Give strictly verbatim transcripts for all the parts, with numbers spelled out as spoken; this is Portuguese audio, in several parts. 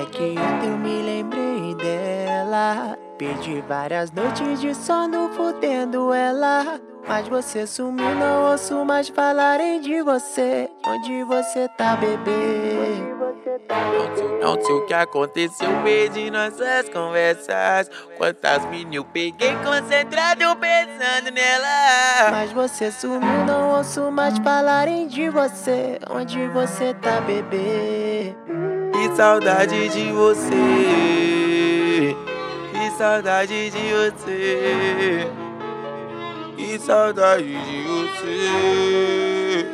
que eu me lembrei dela. Perdi várias noites de sono fudendo ela. Mas você sumiu, não ouço mais falarem de você. Onde você tá, bebê? Não sei, não sei o que aconteceu, perdi nossas conversas. Quantas mini eu peguei concentrado pensando nela. Mas você sumiu, não ouço mais falarem de você. Onde você tá, bebê? Que saudade de você. Que saudade de você. Que saudade de você.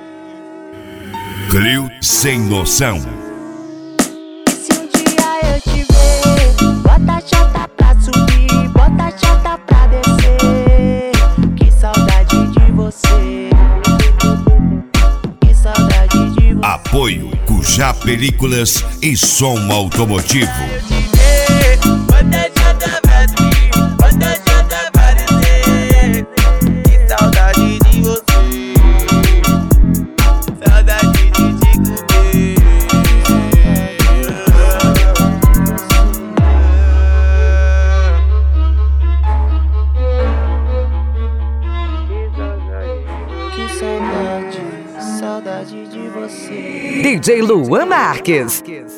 Clio sem noção. Se um dia eu te ver, bota a chata pra subir, bota a chata pra descer. Que saudade de você. Que saudade de você. Apoio Cujá Películas e Som Automotivo. Bota a chata pra subir, bota a chata pra descer. Que saudade de você. Saudade de te comer. Que saudade, saudade de você. D J Luan Marques.